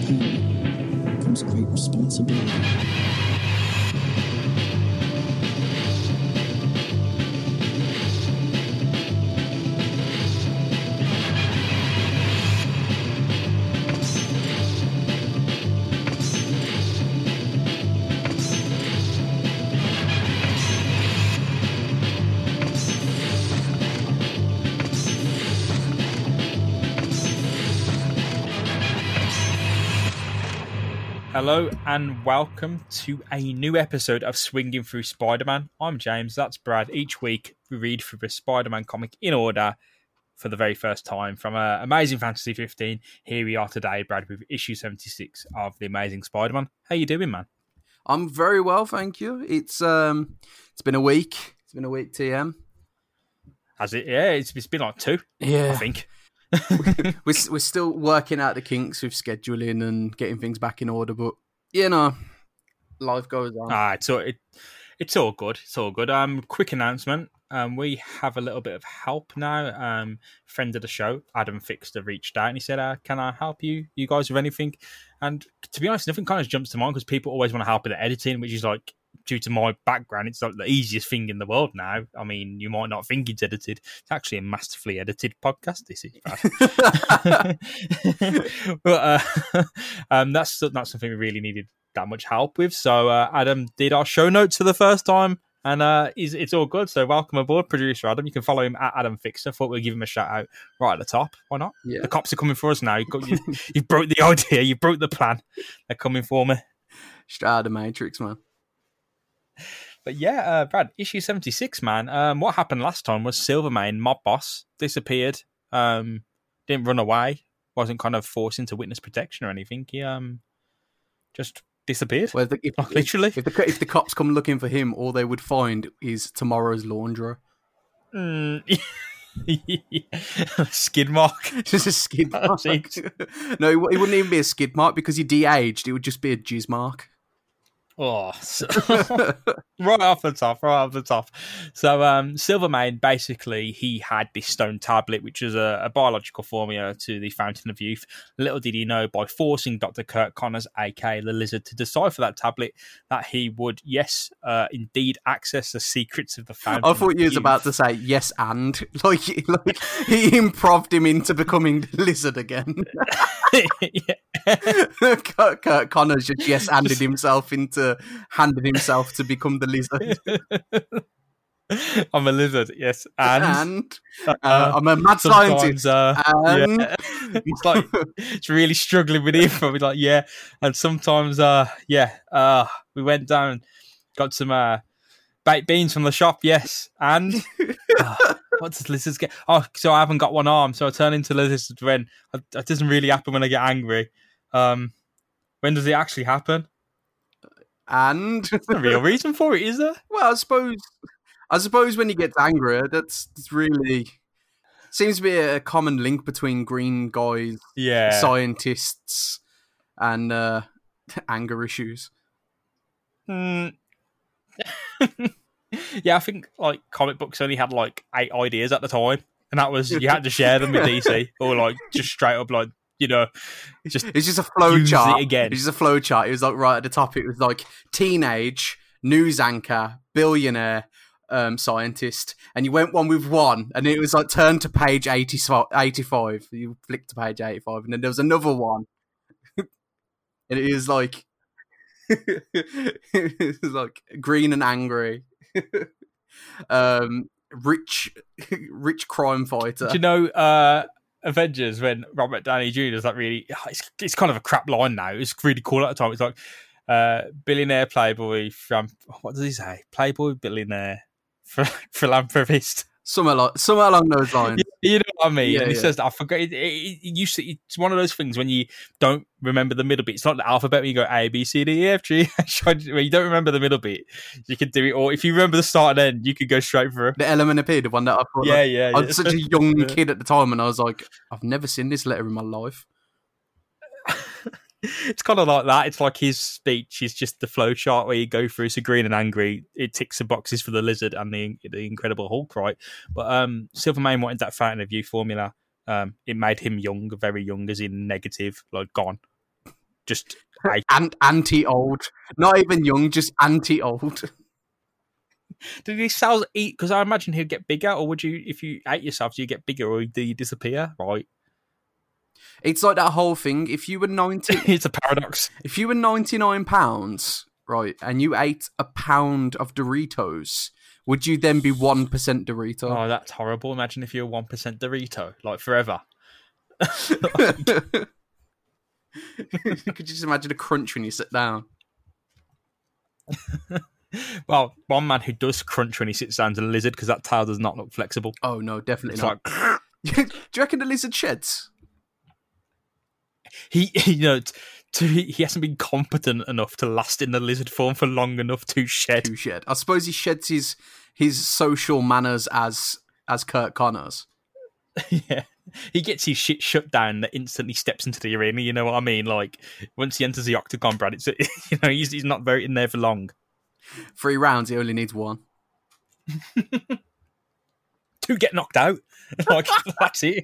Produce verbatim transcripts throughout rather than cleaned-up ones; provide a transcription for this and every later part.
him comes great responsibility. Hello and welcome to a new episode of Swinging Through Spider-Man. I'm James, that's Brad. Each week we read through the Spider-Man comic in order for the very first time from uh, Amazing Fantasy fifteen. Here we are today, Brad, with issue seventy-six of The Amazing Spider-Man. How you doing, man? I'm very well, thank you. It's um, it's been a week. It's been a week, T M. Has it? Yeah, it's, it's been like two, yeah. I think. we're, we're still working out the kinks with scheduling and getting things back in order, but you know, life goes on. Ah, it's all, it, it's all good. It's all good. Um, quick announcement. Um, we have a little bit of help now. Um, friend of the show, Adam Fixter, reached out and he said, uh, "Can I help you, you guys, with anything?" And to be honest, nothing kind of jumps to mind because people always want to help with the editing, which is like, due to my background, it's like the easiest thing in the world now. I mean, you might not think it's edited. It's actually a masterfully edited podcast. This is bad. But uh, um, that's not something we really needed that much help with. So uh, Adam did our show notes for the first time, and uh, it's, it's all good. So welcome aboard, producer Adam. You can follow him at Adam Fixer. Thought we'd give him a shout out right at the top. Why not? Yeah. The cops are coming for us now. You, got, you, you broke the idea. You broke the plan. They're coming for me. Straight out of the Matrix, man. But yeah, uh, Brad, issue seventy-six, man. Um, what happened last time was Silvermane, mob boss, disappeared, um, didn't run away, wasn't kind of forced into witness protection or anything. He um, just disappeared. Well, the, if, like, literally. If, if, the, if the cops come looking for him, all they would find is tomorrow's laundry. Mm. Skid mark. Just a skid mark. No, it wouldn't even be a skid mark because he de-aged. It would just be a jizz mark. Oh, so right off the top, right off the top. So, um, Silvermane, basically, he had this stone tablet, which is a, a biological formula to the Fountain of Youth. Little did he know, by forcing Doctor Kurt Connors, aka the Lizard, to decipher that tablet, that he would, yes, uh, indeed, access the secrets of the Fountain. I thought of you was Youth. about to say yes, and like, like he improved him into becoming the Lizard again. Kurt, Kurt Connors just yes handed himself into handed himself to become the Lizard. I'm a lizard, yes, and, and uh, uh, I'm a mad scientist. Uh, and yeah. It's like it's really struggling with him. But we're like, yeah, and sometimes, uh, yeah, uh, we went down, got some uh, baked beans from the shop, yes, and uh, what does lizards get? Oh, so I haven't got one arm, so I turn into lizards when that doesn't really happen when I get angry. Um, when does it actually happen? And there's no real reason for it, is there? Well, I suppose, I suppose when he gets angry, that's, that's really seems to be a common link between green guys, yeah, scientists, and uh, anger issues. Mm. Yeah, I think like comic books only had like eight ideas at the time, and that was you had to share them with D C or like just straight up like. You know, just it's just a flow use chart. It again. It's just a flow chart. It was like right at the top. It was like teenage, news anchor, billionaire, um, scientist, and you went one with one, and it was like turn to page eighty-five. You flicked to page eighty-five, and then there was another one, and it was like it was like green and angry, um, rich, rich crime fighter. Do you know? Uh... Avengers, when Robert Downey Junior is like really, it's, it's kind of a crap line now. It's really cool at the time. It's like uh, billionaire playboy from what does he say? Playboy billionaire philanthropist. Somewhere like somewhere along those lines. You, you know what I mean? Yeah, and he yeah. says that. I forget. It, it, it used to, it's one of those things when you don't remember the middle bit. It's not the alphabet when you go A, B, C, D, E, F, G. When you don't remember the middle bit, you can do it. Or if you remember the start and end, you could go straight through. The element of P, the one that I thought. Yeah, like, yeah, I yeah. was such a young kid at the time, and I was like, I've never seen this letter in my life. It's kind of like that. It's like his speech is just the flow chart where you go through. So green and angry, it ticks the boxes for the Lizard and the the Incredible Hulk, right? But um, Silvermane wanted that Fountain of Youth formula. Um, it made him young, very young, as in negative, like gone. just and anti-old, not even young, just anti-old. Do these cells eat? Because I imagine he'd get bigger, or would you, if you ate yourself, do you get bigger, or do you disappear? Right? It's like that whole thing. If you were ninety, it's a paradox. If you were ninety-nine pounds, right, and you ate a pound of Doritos, would you then be one percent Dorito? Oh, that's horrible. Imagine if you're one percent Dorito, like forever. Could you just imagine a crunch when you sit down? Well, one man who does crunch when he sits down is a lizard, because that tail does not look flexible. Oh no, definitely it's not. Like, do you reckon the lizard sheds? He, you know, to, he hasn't been competent enough to last in the lizard form for long enough to shed. To shed. I suppose he sheds his his social manners as as Kurt Connors. Yeah, he gets his shit shut down that instantly steps into the arena. You know what I mean? Like once he enters the octagon, Brad, it's you know he's he's not very in there for long. Three rounds, he only needs one. To get knocked out, like that's it.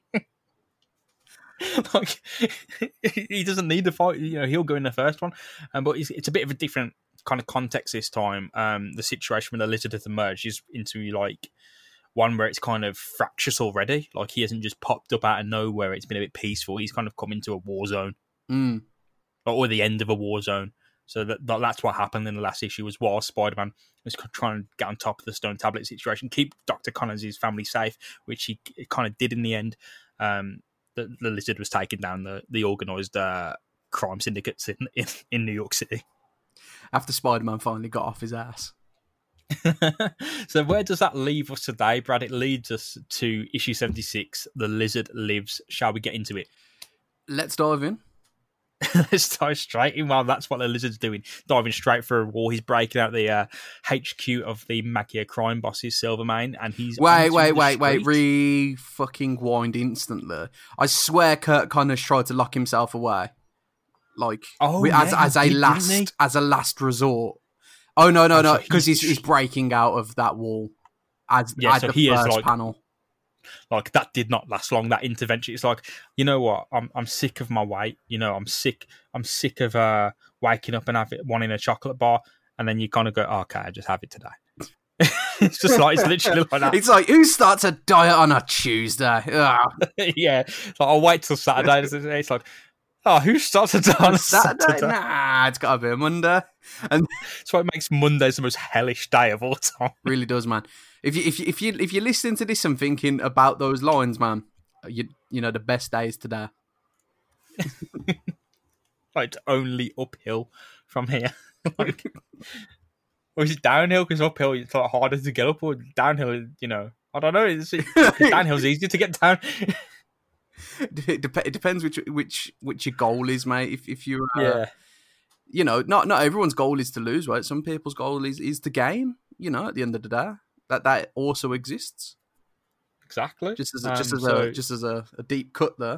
Like he doesn't need the fight. You know, he'll go in the first one, um, but it's, it's a bit of a different kind of context this time. Um, the situation when the lizard has emerged is into like one where it's kind of fractious already. Like he hasn't just popped up out of nowhere. It's been a bit peaceful. He's kind of come into a war zone, mm. or the end of a war zone. So that, that that's what happened in the last issue, was while Spider-Man was trying to get on top of the Stone Tablet situation, keep Doctor Connors' family safe, which he kind of did in the end. Um, the, the lizard was taking down the, the organised uh, crime syndicates in, in, in New York City. After Spider-Man finally got off his ass. So where does that leave us today, Brad? It leads us to issue seventy-six, The Lizard Lives. Shall we get into it? Let's dive in. Let's dive straight in. Well, that's what the lizard's doing. Diving straight for a war. He's breaking out the uh, H Q of the Magia crime bosses, Silvermane, and he's wait, wait, wait, wait. Re fucking wind instantly. I swear, Kurt Connors tried to lock himself away, like oh, as yeah, as a did, last as a last resort. Oh no, no, oh, no, so because he's, he's he's breaking out of that wall as yeah, as so the he first is like, panel. Like that did not last long. That intervention. It's like, you know what? I'm I'm sick of my weight. You know, I'm sick. I'm sick of uh, waking up and having wanting a chocolate bar, and then you kind of go, oh, okay, I just have it today. It's just like it's literally like that. It's like, who starts a diet on a Tuesday? Yeah, it's like, I'll wait till Saturday. It's like, oh, who starts a diet on a Saturday? Saturday? Nah, it's got to be a Monday. And that's why it makes Mondays the most hellish day of all time. Really does, man. If you if you if you if you're listening to this and thinking about those lines, man, you you know the best days today. Like it's only uphill from here. Like, or is it downhill? Because uphill it's like harder to get up, or downhill, you know, I don't know. It's, downhill's easier to get down. It, dep- it depends which which which your goal is, mate. If if you're, uh, yeah, you know, not not everyone's goal is to lose, right? Some people's goal is is to gain. You know, at the end of the day, that that also exists. Exactly. Just as a, um, just as so... a just as a, a deep cut there.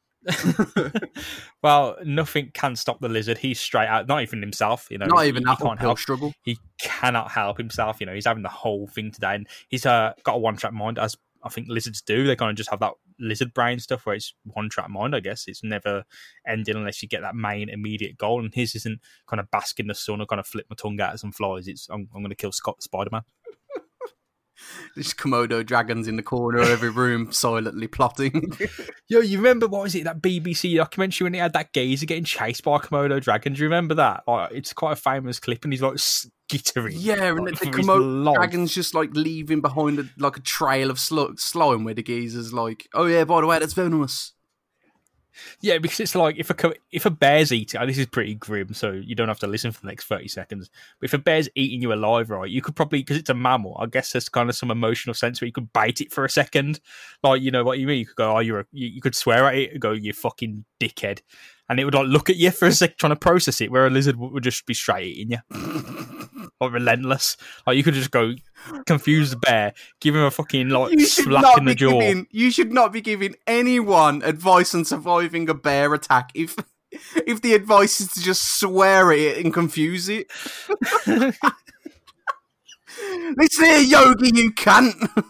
Well, nothing can stop the lizard. He's straight out. Not even himself. You know, not he, even he that can't uphill help. struggle. He cannot help himself. You know, he's having the whole thing today, and he's uh, got a one-track mind, as I think lizards do. They kind of just have that lizard brain stuff where it's one-track mind. I guess it's never ending unless you get that main immediate goal. And his isn't kind of bask in the sun or kind of flip my tongue out at some flies. It's I'm, I'm going to kill Scott Spider-Man. There's Komodo dragons in the corner of every room, silently plotting. Yo, you remember, what was it, that B B C documentary when he had that geezer getting chased by a Komodo dragon? Do you remember that? Oh, it's quite a famous clip, and he's like skittering. Yeah, and like, the, the Komodo dragon's just like leaving behind a, like a trail of sl- slime where the geezer's like, oh yeah, by the way, that's venomous. Yeah, because it's like if a if a bear's eating, this is pretty grim, so you don't have to listen for the next thirty seconds. But if a bear's eating you alive, right, you could probably, because it's a mammal, I guess there's kind of some emotional sense where you could bite it for a second, like, you know what you mean. You could go, oh, you're a, you, you could swear at it and go, you fucking dickhead, and it would like look at you for a sec trying to process it. Where a lizard would just be straight eating you, like relentless. Like you could just go confuse the bear, give him a fucking like slap in the jaw. Giving, you should not be giving anyone advice on surviving a bear attack if if the advice is to just swear at it and confuse it. Listen here, Yogi, you cunt.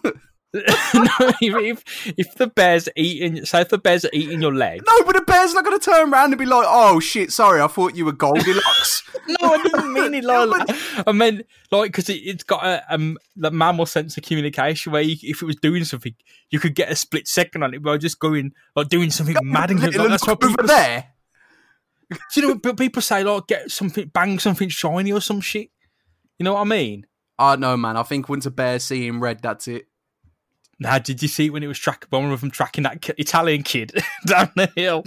no, if, if if the bear's eating, say if the bears are eating your leg. No, but the bear's not going to turn around and be like, "Oh shit, sorry, I thought you were Goldilocks." No, I didn't mean it like that. I meant like because it, it's got a um the mammal sense of communication where you, if it was doing something, you could get a split second on it by just going like doing something mad and like, that's what over people there. Do you know? But people say like get something, bang something shiny or some shit. You know what I mean? Oh no, man! I think once a bear's seeing red, that's it. Now, did you see when it was track one of them tracking that ki- Italian kid down the hill?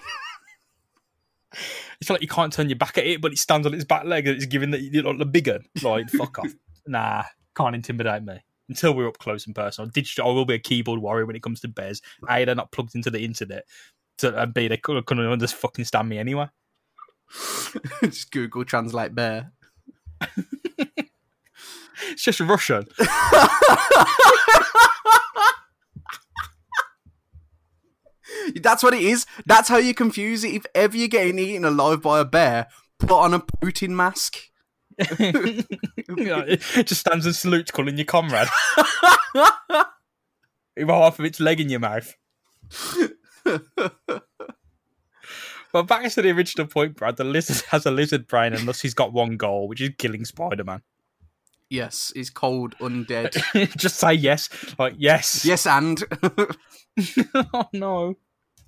It's like you can't turn your back at it, but it stands on its back leg and it's giving the, you know, the bigger. Like, fuck off. Nah, can't intimidate me. Until we're up close and personal. Digital, I will be a keyboard warrior when it comes to bears. A, they're not plugged into the internet. So, and B, they couldn't, couldn't just fucking stand me anyway. Just Google translate bear. It's just Russian. That's what it is. That's how you confuse it. If ever you're getting eaten alive by a bear, put on a Putin mask. It just stands and salutes, calling you comrade. With half of its leg in your mouth. But back to the original point, Brad. The lizard has a lizard brain, and thus he's got one goal, which is killing Spider-Man. Yes, he's cold, undead. Just say yes. Like, yes. Yes, and. Oh, no.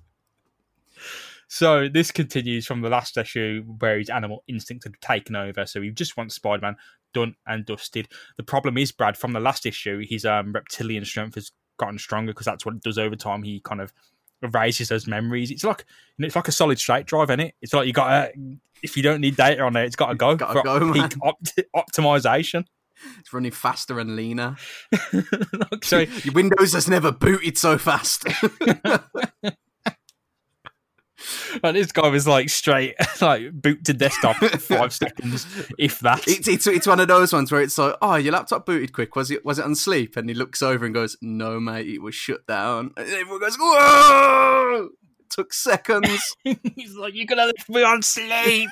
So this continues from the last issue where his animal instincts had taken over. So he just wants Spider-Man done and dusted. The problem is, Brad, from the last issue, his um, reptilian strength has gotten stronger because that's what it does over time. He kind of erases those memories. It's like you know, it's like a solid state drive, isn't it? It's like you got to, if you don't need data on it, it's got to go Gotta for go, peak opt- optimization. It's running faster and leaner. Like, so your Windows has never booted so fast. And this guy was like straight, like boot to desktop in five seconds, if that. It's, it's it's one of those ones where it's like, oh, your laptop booted quick. Was it was it on sleep? And he looks over and goes, no, mate, it was shut down. And everyone goes, whoa! It took seconds. He's like, you're gonna leave me on sleep.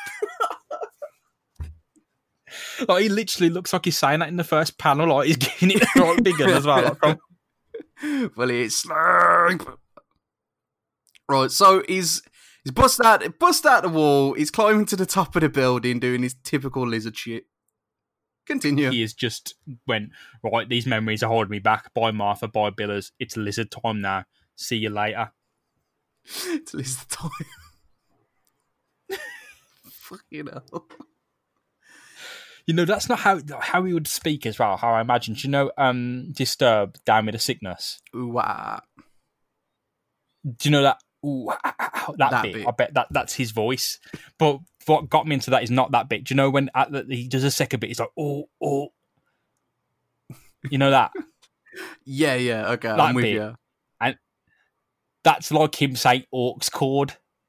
Like he literally looks like he's saying that in the first panel. Like he's giving it right bigger as well. Like, from... Well, it's sleep. Right, so he's he's bust out bust out the wall. He's climbing to the top of the building, doing his typical lizard shit. Continue. He has just went right. These memories are holding me back. Bye, Martha. Bye, Billers. It's lizard time now. See you later. It's lizard time. Fucking hell. You know, that's not how how he would speak as well, how I imagined. You know, um, Disturbed, Down with a Sickness. Ooh, ah. Do you know that? Ooh, ah, ah, ah, that, That bit, bit. I bet that that's his voice. But what got me into that is not that bit. Do you know when at the, he does a second bit, he's like, oh, oh. You know that? Yeah, yeah, okay, That I'm with bit. you. And that's like him saying Orcs chord.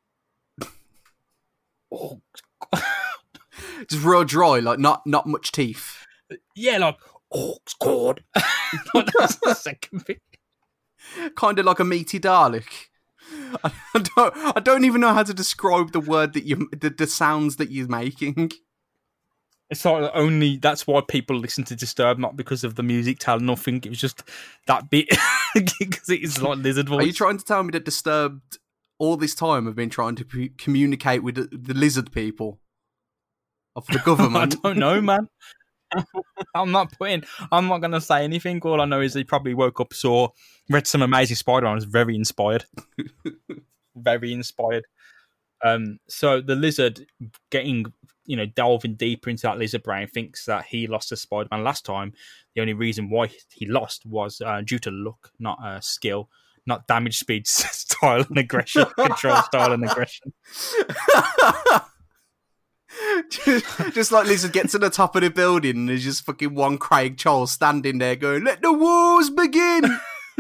Orcs. Just real dry, like not not much teeth. Yeah, like Orcs chord. Like, that's the second bit. Kind of like a meaty Dalek. I don't, I don't even know how to describe the word that you, the, the sounds that you're making. It's like only that's why people listen to Disturbed, not because of the music. Tell nothing. It was just that bit because it is like lizard voice. Are you trying to tell me that Disturbed all this time have been trying to p- communicate with the, the lizard people of the government? I don't know, man. I'm not putting. I'm not going to say anything. All I know is he probably woke up, saw, read some Amazing Spider-Man, was very inspired. Very inspired. Um, so the lizard getting, you know, delving deeper into that lizard brain, thinks that he lost to Spider-Man last time. The only reason why he lost was uh, due to luck, not uh, skill, not damage speed, style and aggression, control style and aggression. just, just like Lizard gets to the top of the building and there's just fucking one Craig Charles standing there going, let the wars begin.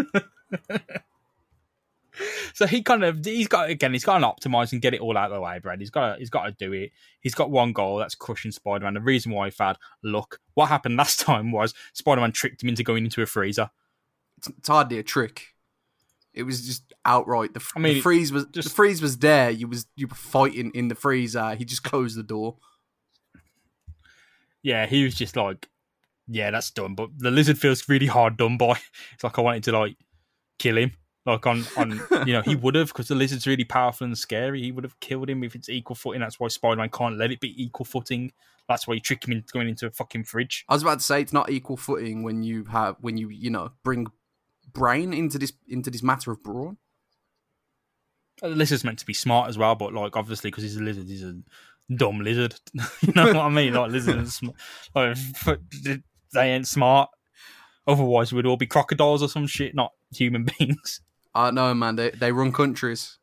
So he kind of, he's got, again, he's got to optimise and get it all out of the way, Brad. He's got to, he's got to do it. He's got one goal, that's crushing Spider-Man. The reason why he had luck. What happened last time was Spider-Man tricked him into going into a freezer. It's, it's hardly a trick. It was just outright. The, I mean, the freeze was just, the freeze was there. You was you were fighting in the freezer. He just closed the door. Yeah, he was just like, yeah, that's done. But the lizard feels really hard done by. It's like I wanted to like kill him. Like on, on you know, he would have, because the lizard's really powerful and scary. He would have killed him if it's equal footing. That's why Spider-Man can't let it be equal footing. That's why you trick him into going into a fucking fridge. I was about to say it's not equal footing when you have when you you know bring brain into this into this matter of brawn. The lizard's meant to be smart as well, but like obviously because he's a lizard, he's a dumb lizard. You know what I mean? Like lizards, like they ain't smart. Otherwise, we'd all be crocodiles or some shit, not human beings. I uh, know, man. They they run countries.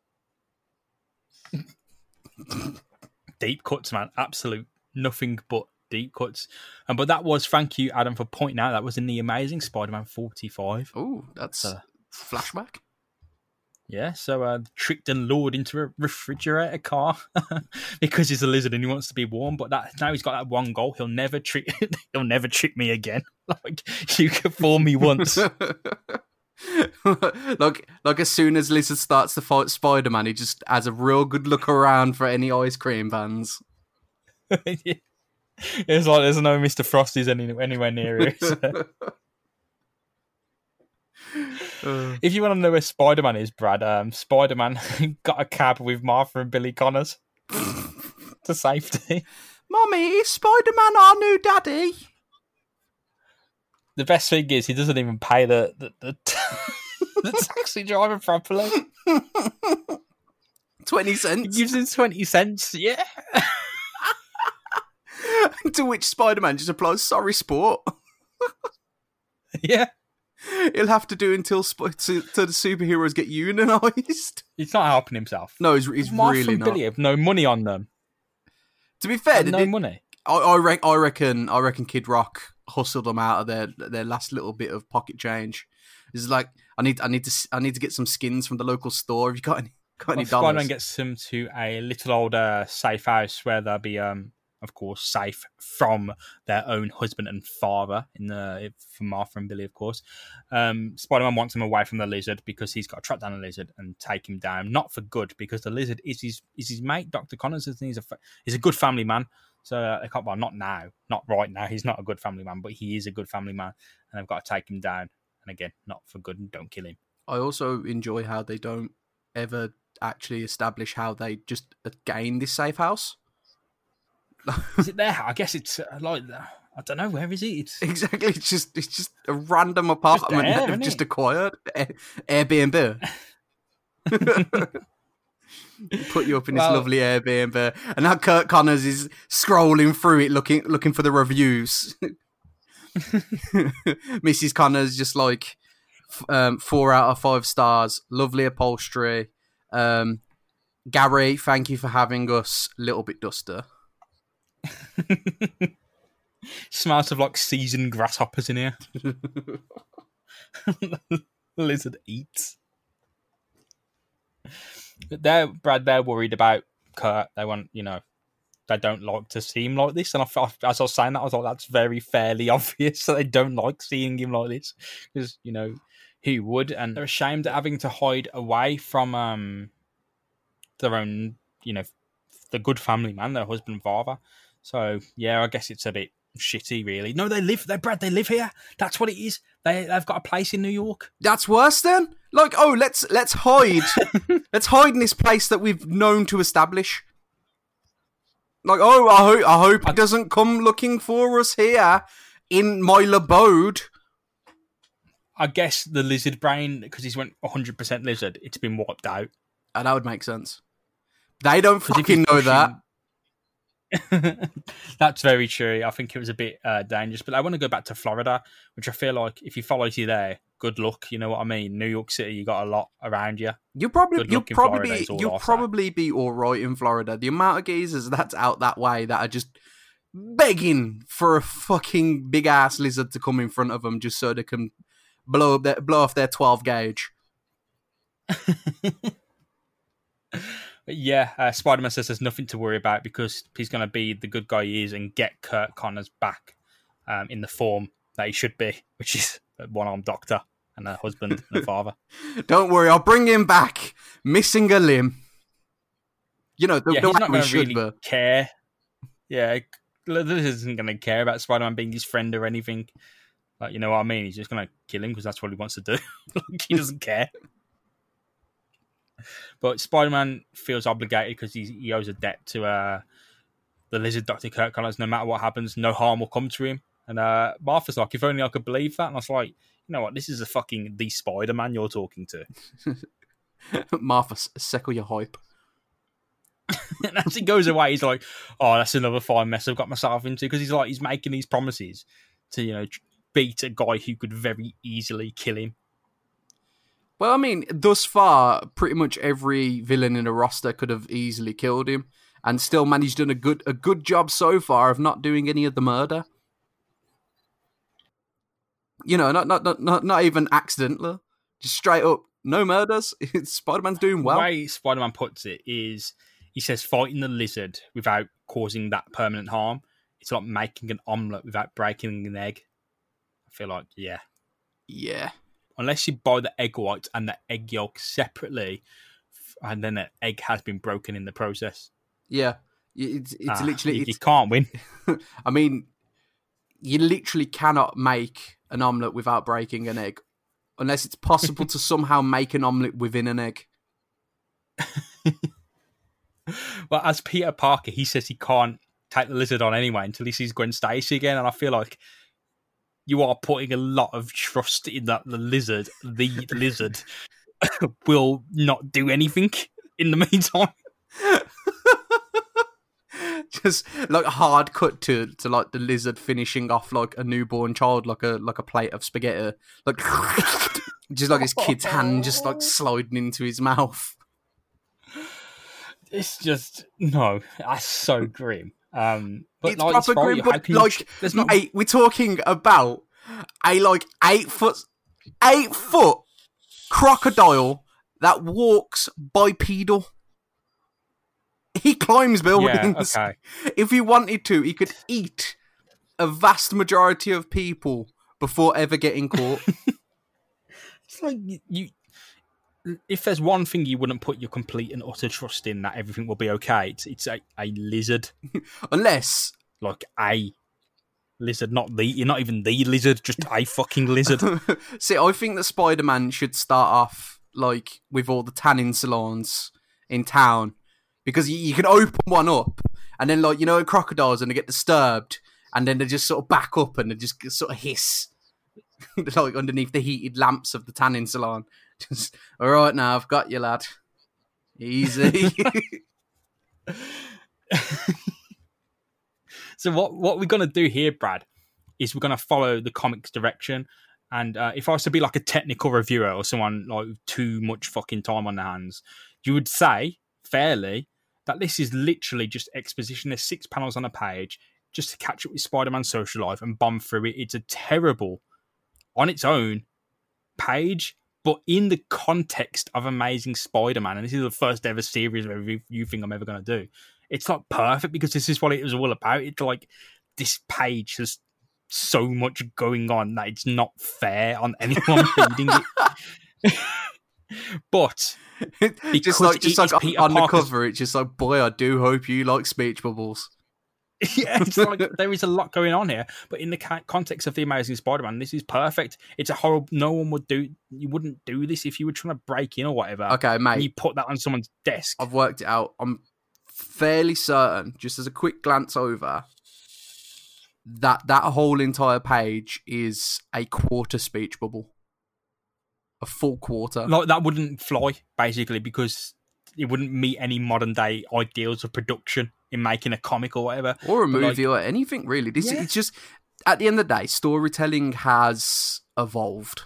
Deep cuts, man. Absolute nothing but deep cuts. And but that was, thank you, Adam, for pointing out that was in the Amazing Spider-Man forty-five. Oh, that's a flashback. Yeah, so uh, tricked and lured into a refrigerator car because he's a lizard and he wants to be warm. But that now he's got that one goal. He'll never trick. He'll never trick me again. Like you could fool me once. like, like as soon as Lizard starts to fight Spider-Man, he just has a real good look around for any ice cream vans. Yeah. It's like there's no Mister Frosty's any, anywhere near it. So. Uh, if you want to know where Spider-Man is, Brad, um, Spider-Man got a cab with Martha and Billy Connors to safety. Mommy, is Spider-Man our new daddy? The best thing is he doesn't even pay the the, the, the taxi driver properly. Twenty cents. He gives him twenty cents. Yeah. To which Spider-Man just replies, "Sorry, sport." Yeah. He'll have to do until sp- to, to the superheroes get unionised. He's not helping himself. No, he's, he's Martha really and not. Billy have no money on them. To be fair, no did, money. I, I, re- I reckon. I reckon Kid Rock hustled them out of their their last little bit of pocket change. It's like I need I need to I need to get some skins from the local store. Have you got any got any well, dollars? Spider-Man gets them to a little old uh, safe house where they'll be, um, of course, safe from their own husband and father. In the from Martha and Billy, of course. Um, Spider-Man wants him away from the lizard because he's got to track down the lizard and take him down, not for good, because the lizard is his is his mate, Doctor Connors, and he's a he's a good family man. So uh, they can't, well, not now, not right now. He's not a good family man, but he is a good family man, and they've got to take him down. And again, not for good, and don't kill him. I also enjoy how they don't ever actually establish how they just gain this safe house. Is it there? I guess it's uh, like I don't know, where is it? It's exactly. It's just it's just a random apartment there, that they've just it? acquired. Air- Airbnb. Put you up in this well, lovely Airbnb, and now Kurt Connors is scrolling through it, looking looking for the reviews. Missus Connors just like um, four out of five stars. Lovely upholstery. Um, Gary, thank you for having us. Little bit duster. Smells of like seasoned grasshoppers in here. Lizard eats. They're Brad. They're worried about Kurt. They want, you know, they don't like to see him like this. And I thought, as I was saying that, I was like, that's very fairly obvious. So they don't like seeing him like this because, you know, he would, and they're ashamed of having to hide away from um their own, you know, the good family man, their husband and father. So yeah, I guess it's a bit shitty, really. No, they live. They Brad. They live here. That's what it is. They they've got a place in New York. That's worse then. Like, oh, let's let's hide. Let's hide in this place that we've known to establish. Like, oh, I hope I hope it doesn't come looking for us here in my abode. I guess the lizard brain, because he's went one hundred percent lizard, it's been wiped out. And that would make sense. They don't fucking know pushing... that. That's very true. I think it was a bit uh, dangerous, but I want to go back to Florida, which I feel like if he follows you there, good luck. You know what I mean? New York City, you got a lot around you. You probably, you'll probably, you'll probably be all right in Florida. The amount of geezers that's out that way that are just begging for a fucking big ass lizard to come in front of them just so they can blow up their, blow off their twelve gauge. Yeah, uh, Spider-Man says there's nothing to worry about because he's going to be the good guy he is and get Kurt Connors back um, in the form that he should be, which is a one-armed doctor and a husband and a father. Don't worry, I'll bring him back, missing a limb. You know, the, yeah, the he's way not we going to should really be. care. Yeah, the lizard isn't going to care about Spider-Man being his friend or anything. Like, you know what I mean? He's just going to kill him because that's what he wants to do. Like, he doesn't care. But Spider-Man feels obligated because he, he owes a debt to uh, the lizard, Doctor Kirk Connors. No matter what happens, no harm will come to him. And uh, Martha's like, if only I could believe that. And I was like, you know what? This is a fucking the Spider-Man you're talking to. Martha, settle your hype. And as he goes away, he's like, oh, that's another fine mess I've got myself into. Because he's like, he's making these promises to, you know, beat a guy who could very easily kill him. Well, I mean, thus far, pretty much every villain in the roster could have easily killed him, and still managed done a good a good job so far of not doing any of the murder. You know, not not not not, not even accidentally, just straight up, no murders. Spider-Man's doing well. The way Spider-Man puts it is, he says, fighting the lizard without causing that permanent harm, it's like making an omelette without breaking an egg. I feel like, yeah. Yeah. Unless you buy the egg whites and the egg yolk separately, and then the egg has been broken in the process. Yeah. It's, it's ah, literally... You, it's, you can't win. I mean, you literally cannot make an omelette without breaking an egg. Unless it's possible to somehow make an omelette within an egg. Well, as Peter Parker, he says he can't take the lizard on anyway until he sees Gwen Stacy again, and I feel like you are putting a lot of trust in that the lizard, the lizard, will not do anything in the meantime. Just like a hard cut to, to like the lizard finishing off like a newborn child, like a like a plate of spaghetti, like just like his kid's hand just like sliding into his mouth. It's just no, that's so grim. Um, but it's like, proper it's grim, you, but you, like, there's not. Mate, we're talking about a like eight foot, eight foot crocodile that walks bipedal. He climbs buildings. Yeah, okay. If he wanted to, he could eat a vast majority of people before ever getting caught. It's like you, you. If there's one thing you wouldn't put your complete and utter trust in that everything will be okay, it's, it's a, a lizard. Unless... Like a lizard, not the... You're not even the lizard, just a fucking lizard. See, I think that Spider-Man should start off, like, with all the tanning salons in town. Because you, you can open one up, and then, like, you know, crocodiles, and they get disturbed, and then they just sort of back up, and they just sort of hiss. Like, underneath the heated lamps of the tanning salon. Just, all right, now I've got you, lad. Easy. So what what we're gonna do here, Brad, is we're gonna follow the comics direction. And uh, if I was to be like a technical reviewer or someone like with too much fucking time on their hands, you would say fairly that this is literally just exposition. There's six panels on a page just to catch up with Spider-Man's social life and bomb through it. It's a terrible, on its own, page. But in the context of Amazing Spider-Man, and this is the first ever series review thing I'm ever going to do, it's like perfect because this is what it was all about. It's like this page has so much going on that it's not fair on anyone reading it. But just like just like Peter on Parker's... the cover, it's just like, boy, I do hope you like speech bubbles. Yeah, it's like there is a lot going on here, but in the context of the Amazing Spider-Man, this is perfect. It's a horrible. No one would do. You wouldn't do this if you were trying to break in or whatever. Okay, mate. And you put that on someone's desk. I've worked it out. I'm fairly certain, just as a quick glance over, that that whole entire page is a quarter speech bubble, a full quarter. Like that wouldn't fly basically because it wouldn't meet any modern day ideals of production in making a comic or whatever. Or a but movie like, or anything, really. This yeah. It's just, at the end of the day, storytelling has evolved.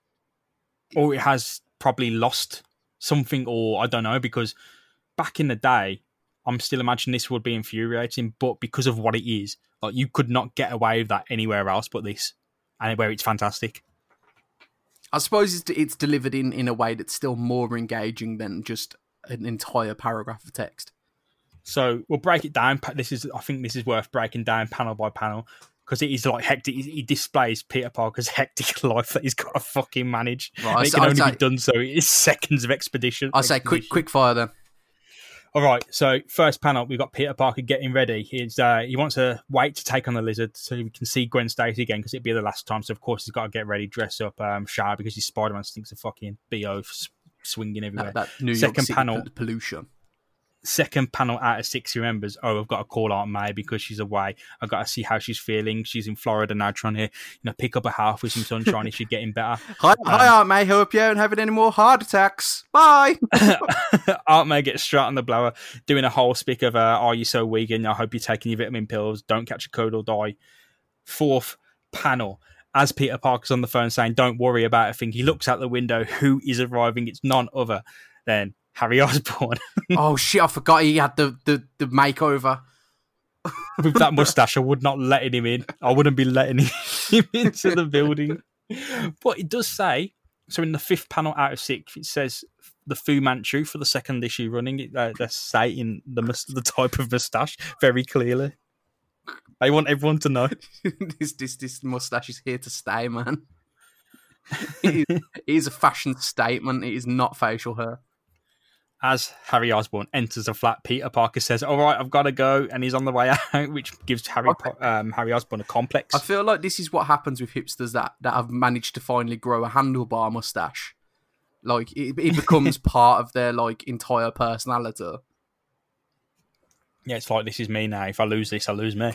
Or it has probably lost something, or I don't know, because back in the day, I'm still imagining this would be infuriating, but because of what it is, like you could not get away with that anywhere else but this, and where it's fantastic. I suppose it's, it's delivered in, in a way that's still more engaging than just an entire paragraph of text. So we'll break it down. This is, I think, this is worth breaking down panel by panel because it is like hectic. He displays Peter Parker's hectic life that he's got to fucking manage. Right, it can only say, be done so. It's seconds of expedition. I'll say quick, quick fire then. All right, so first panel, we've got Peter Parker getting ready. He's uh, he wants to wait to take on the Lizard so we can see Gwen Stacy again because it'd be the last time. So of course he's got to get ready, dress up, um, shower because his Spider-Man stinks of fucking B O swinging everywhere. That, that New York Second City panel, pollution. Second panel out of six, he remembers, oh, I've got to call Aunt May because she's away. I've got to see how she's feeling. She's in Florida now trying to, you know, pick up a half with some sunshine if she's getting better. Hi, Um, hi Aunt May. Hope you aren't having any more heart attacks. Bye. Aunt May gets straight on the blower, doing a whole spick of, uh, are you so vegan? I hope you're taking your vitamin pills. Don't catch a cold or die. Fourth panel, as Peter Parker's on the phone saying, don't worry about a thing, he looks out the window. Who is arriving? It's none other than Harry Osborn. Oh shit! I forgot he had the the, the makeover. With that mustache, I would not let him in. I wouldn't be letting him into the building. But it does say, so in the fifth panel out of six, it says the Fu Manchu for the second issue running. It, uh, they're stating the mus- the type of mustache very clearly. I want everyone to know. this this this mustache is here to stay, man. It is, it is a fashion statement. It is not facial hair. As Harry Osborn enters the flat, Peter Parker says, all right, I've got to go, and he's on the way out, which gives Harry Okay. um, Harry Osborn a complex. I feel like this is what happens with hipsters that, that have managed to finally grow a handlebar mustache. Like, it, it becomes part of their, like, entire personality. Yeah, it's like, this is me now. If I lose this, I lose me.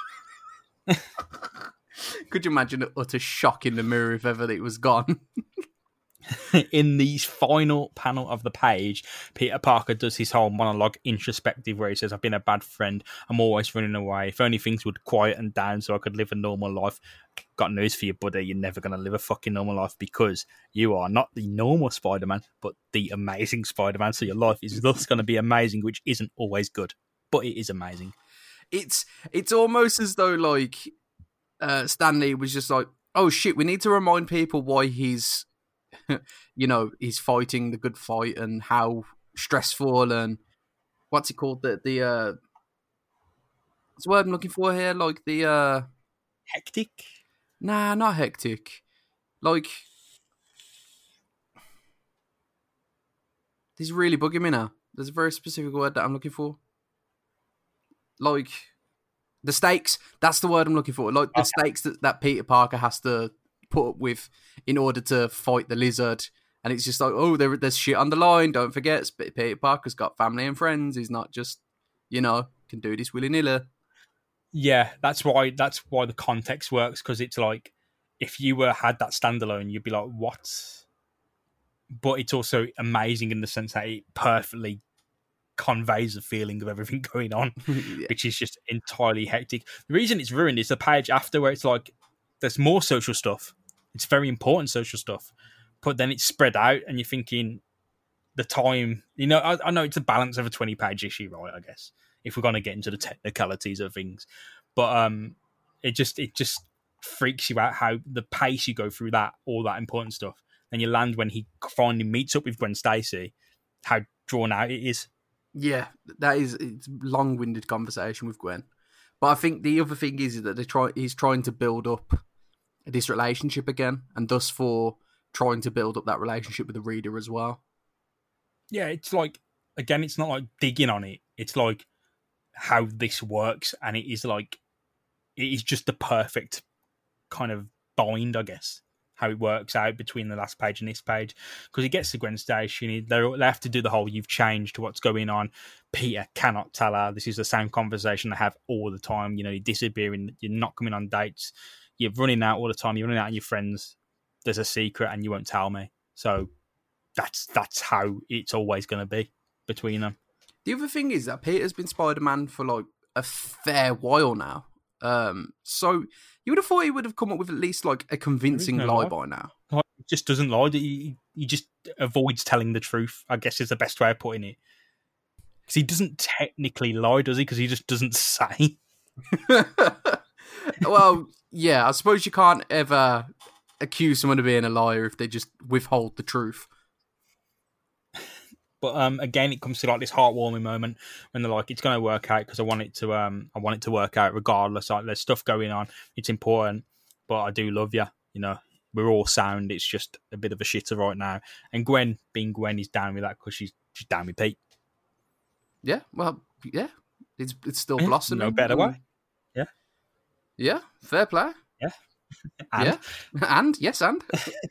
Could you imagine the utter shock in the mirror if ever it was gone? In the final panel of the page, Peter Parker does his whole monologue introspective where he says, I've been a bad friend. I'm always running away. If only things would quieten down so I could live a normal life. Got news for you, buddy. You're never going to live a fucking normal life because you are not the normal Spider-Man, but the amazing Spider-Man. So your life is thus going to be amazing, which isn't always good, but it is amazing. It's it's almost as though, like, uh, Stanley was just like, oh shit, we need to remind people why he's, you know, he's fighting the good fight and how stressful and what's it called? The, the, uh, what's the word I'm looking for here? Like the, uh, Hectic? nah, not hectic. Like, this is really bugging me now. There's a very specific word that I'm looking for. Like, the stakes. That's the word I'm looking for. Like, the Okay. stakes that, that Peter Parker has to put up with in order to fight the Lizard. And it's just like, oh, there, there's shit on the line. Don't forget, Peter Parker's got family and friends. He's not just, you know, can do this willy-nilly. Yeah, that's why that's why the context works, because it's like, if you were had that standalone, you'd be like, what? But it's also amazing in the sense that it perfectly conveys the feeling of everything going on, Yeah. which is just entirely hectic. The reason it's ruined is the page after where it's like, there's more social stuff. It's very important social stuff. But then it's spread out and you're thinking the time, you know, I, I know it's a balance of a twenty page issue, right? I guess, if we're going to get into the technicalities of things. But um, it just it just freaks you out how the pace you go through that, all that important stuff. Then you land when he finally meets up with Gwen Stacy, how drawn out it is. Yeah, that is it's long-winded conversation with Gwen. But I think the other thing is that they try he's trying to build up this relationship again, and thus for trying to build up that relationship with the reader as well. Yeah, it's like, again, it's not like digging on it. It's like how this works, and it is like, it is just the perfect kind of bind, I guess, how it works out between the last page and this page. Because he gets to Gwen Stacy, they they have to do the whole, you've changed to what's going on. Peter cannot tell her. This is the same conversation they have all the time. You know, you're disappearing, you're not coming on dates, you're running out all the time, you're running out on your friends. There's a secret and you won't tell me. So that's that's how it's always going to be between them. The other thing is that Peter's been Spider-Man for like a fair while now. Um, so you would have thought he would have come up with at least like a convincing no lie lie. by now. Like, he just doesn't lie. He, he just avoids telling the truth, I guess is the best way of putting it. Because he doesn't technically lie, does he? Because he just doesn't say. Well, yeah, I suppose you can't ever accuse someone of being a liar if they just withhold the truth. But um, again, it comes to like this heartwarming moment when they're like, "It's going to work out because I want it to. Um, I want it to work out regardless. Like, there's stuff going on. It's important, but I do love you. You know, we're all sound. It's just a bit of a shitter right now." And Gwen, being Gwen, is down with that because she's she's down with Pete. Yeah, well, yeah, it's it's still Yeah, blossoming. no better way. Yeah, Yeah, fair play. yeah, and Yeah, and yes, and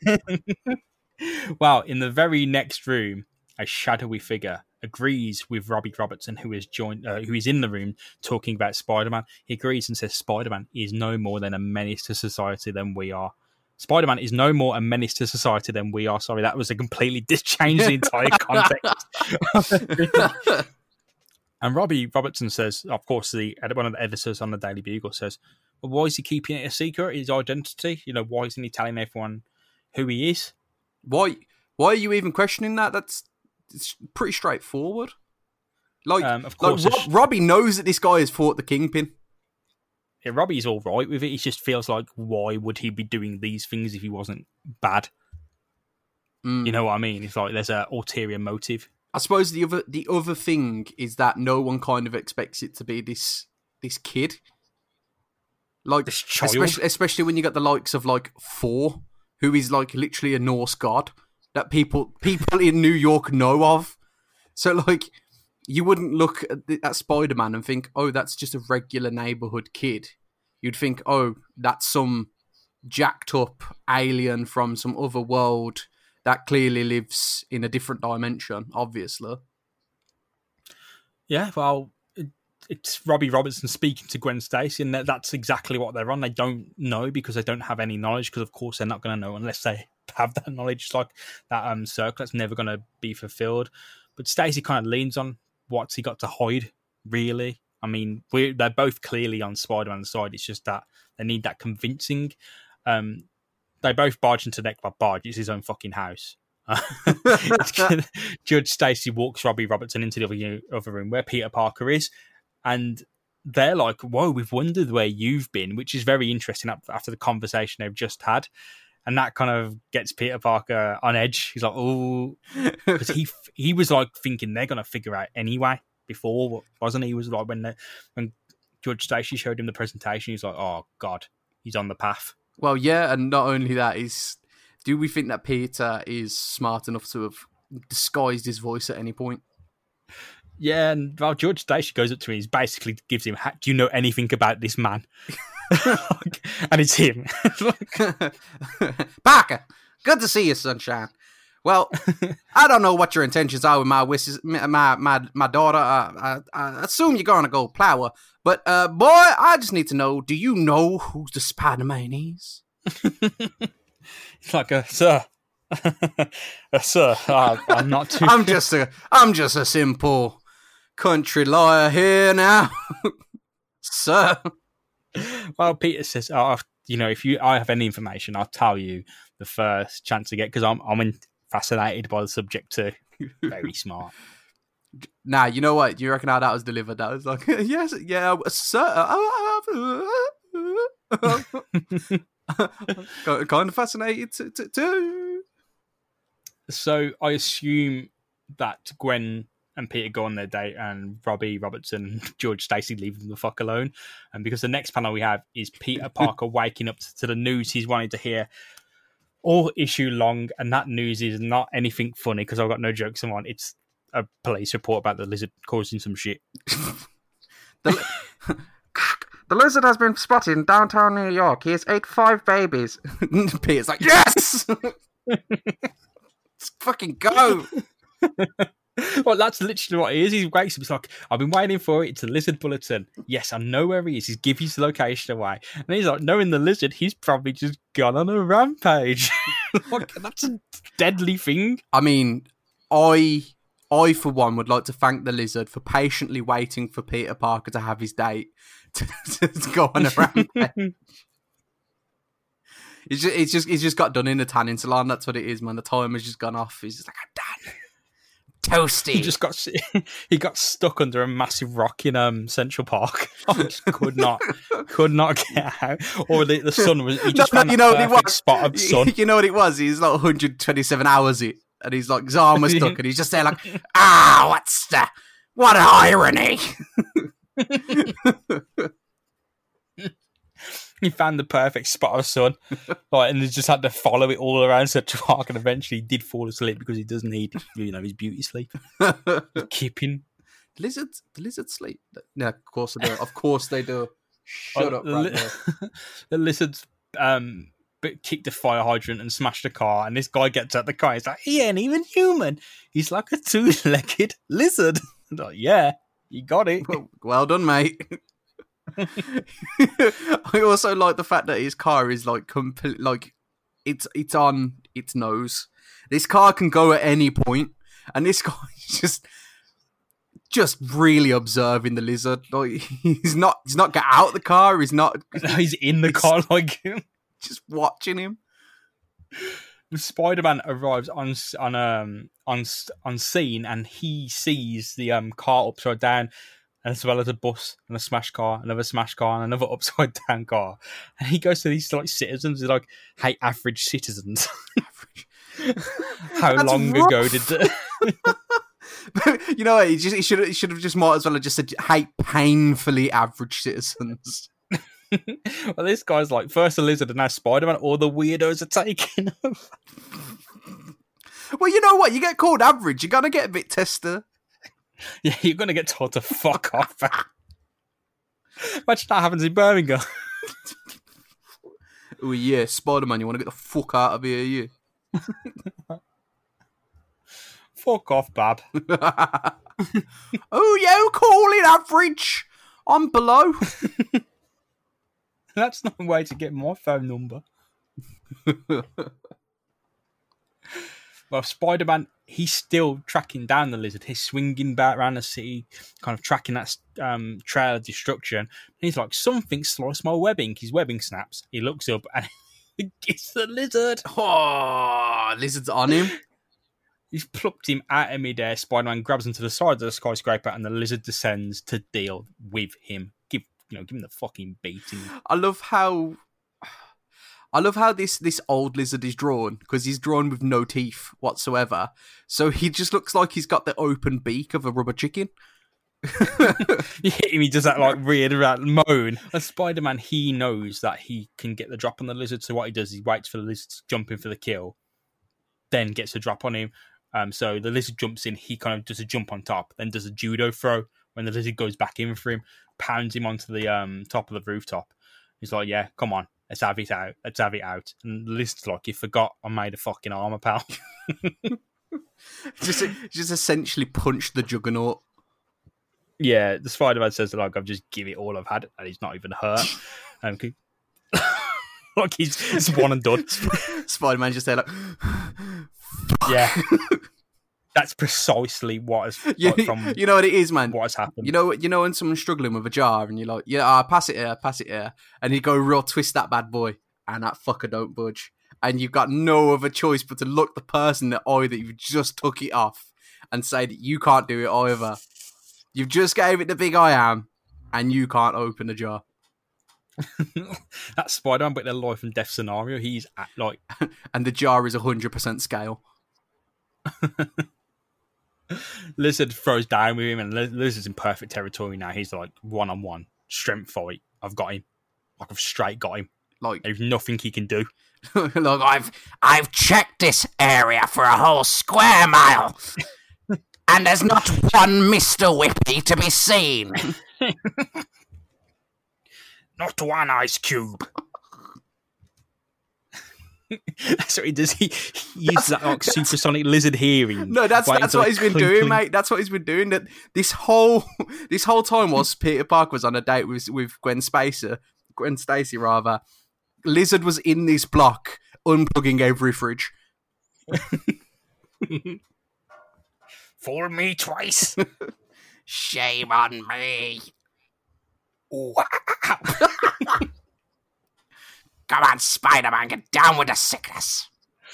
well, in the very next room, a shadowy figure agrees with Robbie Robertson, who is joined, uh, who is in the room talking about Spider-Man. He agrees and says Spider-Man is no more than a menace to society than we are. Spider-Man is no more a menace to society than we are. Sorry, that was a completely changed the entire context. And Robbie Robertson says, of course, the one of the editors on the Daily Bugle says, well, why is he keeping it a secret, his identity? You know, why isn't he telling everyone who he is? Why? Why are you even questioning that? That's it's pretty straightforward. Like, Um, of like course, Rob, it's- Robbie knows that this guy has fought the Kingpin. Yeah, Robbie's all right with it. He just feels like, why would he be doing these things if he wasn't bad? Mm. You know what I mean? It's like there's an ulterior motive. I suppose the other the other thing is that no one kind of expects it to be this this kid. Like, This child. especially, especially when you got the likes of like Thor, who is like literally a Norse god that people people in New York know of. So like, you wouldn't look at, the, at Spider-Man and think, oh, that's just a regular neighborhood kid. You'd think, oh, that's some jacked up alien from some other world that clearly lives in a different dimension, obviously. Yeah, well, it, it's Robbie Robertson speaking to Gwen Stacy, and that, that's exactly what they're on. They don't know because they don't have any knowledge, because of course they're not going to know unless they have that knowledge. It's like that um, circle that's never going to be fulfilled. But Stacy kind of leans on what's he got to hide, really. I mean, we're, they're both clearly on Spider-Man's side. It's just that they need that convincing. Um, they both barge into neck by barge. It's his own fucking house. Judge Stacy walks Robbie Robertson into the other, other room where Peter Parker is, and they're like, whoa, we've wondered where you've been, which is very interesting after the conversation they've just had. And that kind of gets Peter Parker on edge. He's like, oh, because he he was like thinking they're going to figure out anyway before, wasn't he? He was like, when the, when Judge Stacy showed him the presentation, he's like, oh, God, he's on the path. Well, yeah, and not only that, is do we think that Peter is smart enough to have disguised his voice at any point? Yeah, and well, George Stacy goes up to him. He basically gives him, do you know anything about this man? And it's him. Parker, good to see you, sunshine. Well, I don't know what your intentions are with my wishes, my my my daughter. Uh, I, I assume you're gonna go plow her, but uh, boy, I just need to know: do you know who the Spider-Man is? It's like a sir, uh, sir. Uh, I'm not too. I'm just a I'm just a simple country lawyer here now, sir. Well, Peter says, oh, you know, if you I have any information, I'll tell you the first chance to get, because I'm I'm in, fascinated by the subject too. Very smart. Nah, you know what? Do you reckon how that was delivered? That was like, yes, yeah, sir. Kind of fascinated too. T- too. So I assume that Gwen and Peter go on their date, and Robbie Robertson and George Stacy leave them the fuck alone. And because the next panel we have is Peter Parker waking up to the news he's wanted to hear all issue long, and that news is not anything funny, because I've got no jokes on. It's a police report about the lizard causing some shit. the, the lizard has been spotted in downtown New York. He has ate five babies. Peter's like, yes! Let's fucking go! Well, that's literally what he is. He wakes up, he's like, I've been waiting for it. It's a lizard bulletin. Yes, I know where he is. He's give his location away. And he's like, knowing the lizard, he's probably just gone on a rampage. Like, that's a deadly thing. I mean, I, I for one, would like to thank the lizard for patiently waiting for Peter Parker to have his date to, to go on a rampage. It's just, it's just, he's just got done in a tanning salon. That's what it is, man. The time has just gone off. He's just like, I'm done. Toasty. He just got he got stuck under a massive rock in um Central Park. I just could not could not get out. Or the, the sun was he just no, found no, you that know what it perfect was? spot of sun. You know what it was? He's like one hundred twenty-seven hours it, and he's like his arm was stuck, and he's just there like, ah, what's the what an irony. He found the perfect spot of sun, like, and he just had to follow it all around Central Park, and eventually he did fall asleep because he does need, you know, his beauty sleep. Keeping lizards, the lizards sleep. No, of course they do. Of course they do. Shut Oh, up, the, li- Bradley. the lizards um, bit- kicked a fire hydrant and smashed the car, and this guy gets out the car. He's like, he ain't even human. He's like a two-legged lizard. I'm like, yeah, you got it. Well, well done, mate. I also like the fact that his car is like complete, like it's it's on its nose. This car can go at any point, and this guy is just just really observing the lizard. Like he's not he's not get out the car. He's not. He's in the car like him. Just watching him. Spider-Man arrives on on um on on scene, and he sees the um car upside down, as well as a bus and a smash car, another smash car, and another upside down car. And he goes to these like citizens. He's like, "Hey, average citizens, how That's long rough. ago did?" The- You know what? He just he should he should have just might as well have just said, "Hey, painfully average citizens." Well, this guy's like, first the lizard and now Spider-Man. All the weirdos are taking over. Well, you know what? You get called average. You gotta get a bit tester. Yeah, you're gonna get told to fuck off. Imagine that happens in Birmingham. Oh yeah, Spider-Man, you want to get the fuck out of here, you? Fuck off, Bab. Oh, you call it average? I'm below. That's not a way to get my phone number. Well, Spider-Man, he's still tracking down the lizard. He's swinging back around the city, kind of tracking that um, trail of destruction. And he's like, something sliced my webbing. His webbing snaps. He looks up and it's the lizard. Oh, lizard's on him. He's plucked him out of midair. Spider-Man grabs him to the side of the skyscraper, and the lizard descends to deal with him. Give you know, give him the fucking beating. I love how... I love how this, this old lizard is drawn, because he's drawn with no teeth whatsoever. So he just looks like he's got the open beak of a rubber chicken. You hit him, he does that like weird moan. And Spider-Man, he knows that he can get the drop on the lizard, so what he does is he waits for the lizard to jump in for the kill, then gets a drop on him. Um, so the lizard jumps in, he kind of does a jump on top, then does a judo throw when the lizard goes back in for him, pounds him onto the um, top of the rooftop. He's like, yeah, come on. Let's have it out. Let's have it out. And the lizard's like, you forgot I made a fucking armour, pal. just, just essentially punched the juggernaut. Yeah, the Spider-Man says, like, I've just give it all I've had, and he's not even hurt. Um, like, he's, he's one and done. Spider-Man just there like... Yeah. That's precisely what has, you, like, from you know what it is, man? What has happened. You know, you know when someone's struggling with a jar and you're like, yeah, uh, pass it here, pass it here. And you go real twist that bad boy and that fucker don't budge. And you've got no other choice but to look the person in the eye that you've just took it off and say that you can't do it either. You've just gave it the big I am and you can't open the jar. That's Spider-Man, but in a life and death scenario, he's at, like... And the jar is one hundred percent scale. Lizard throws down with him, and Lizard's in perfect territory now. He's like one on one, strength fight. I've got him. Like I've straight got him. Like there's nothing he can do. Look, I've I've checked this area for a whole square mile, and there's not one Mister Whippy to be seen. Not one ice cube. That's what he does. He, he uses that like supersonic lizard hearing. No, that's that's what he's been clink, doing, clink. mate. That's what he's been doing. That this whole this whole time whilst Peter Parker was on a date with with Gwen Stacy, Gwen Stacy rather, Lizard was in this block unplugging every fridge. Fool me twice. Shame on me. Come on, Spider-Man, get down with the sickness.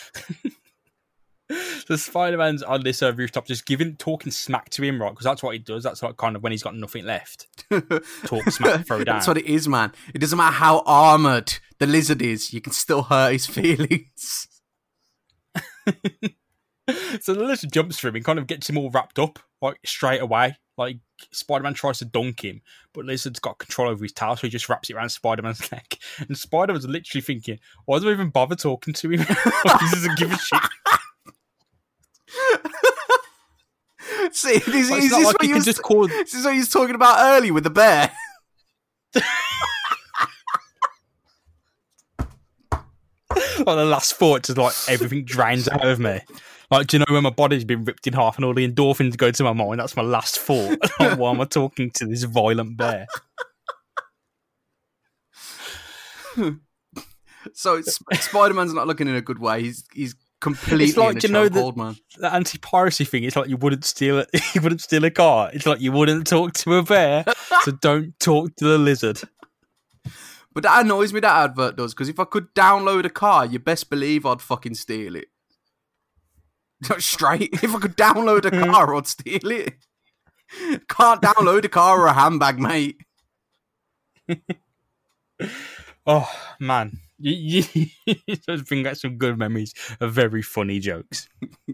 So Spider-Man's on this uh, rooftop just giving, talking smack to him, right? Because that's what he does. That's like kind of when he's got nothing left. Talk smack, throw down. That's what it is, man. It doesn't matter how armoured the lizard is, you can still hurt his feelings. So the lizard jumps for him and kind of gets him all wrapped up, like, straight away. Like, Spider-Man tries to dunk him, but Lizard's got control over his tail, so he just wraps it around Spider-Man's neck. And Spider-Man's literally thinking, why do I even bother talking to him? He doesn't give a shit. See, this, is, But is it's not this like what you you can was, just call. this is what you was talking about early with the bear? Like the last thought, just like everything drains out of me. Like, do you know when my body's been ripped in half and all the endorphins go to my mind? That's my last thought. Like, why am I talking to this violent bear? So it's, Spider-Man's not looking in a good way. He's he's completely It's like, in a do you know, chokehold, the- man. The anti-piracy thing. It's like you wouldn't steal it. You wouldn't steal a car. It's like you wouldn't talk to a bear, so don't talk to the lizard. But that annoys me, that advert does, because if I could download a car, you best believe I'd fucking steal it. Straight. If I could download a car, I'd steal it. Can't download a car or a handbag, mate. Oh man, you, you just bring back some good memories of very funny jokes.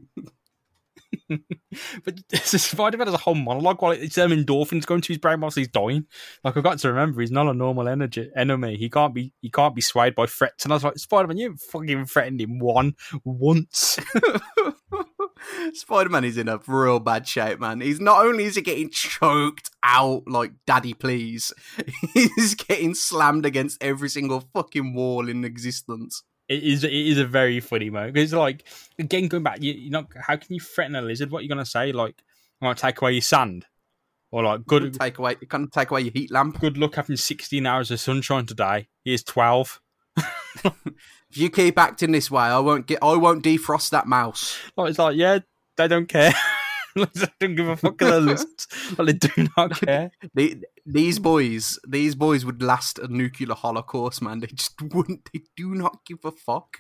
But Spider-Man has a whole monologue while it's them endorphins going to his brain whilst he's dying. Like, I've got to remember, he's not a normal energy enemy. He can't be. He can't be swayed by threats. And I was like, Spider-Man, you haven't fucking threatened him one once. Spider-Man is in a real bad shape, man. He's not only is he getting choked out like daddy please, he's getting slammed against every single fucking wall in existence. It is. It is a very funny moment. It's like, again, going back. You, you know, how can you threaten a lizard? What are you gonna say? Like, I might take away your sand, or like, good. Take away. You can't take away your heat lamp. Good luck having sixteen hours of sunshine today. Here's twelve. If you keep acting this way, I won't get. I won't defrost that mouse. Like, it's like, yeah, they don't care. They don't give a fuck about the lizards. Like, they do not care. They, these boys, these boys would last a nuclear holocaust, man. They just wouldn't. They do not give a fuck.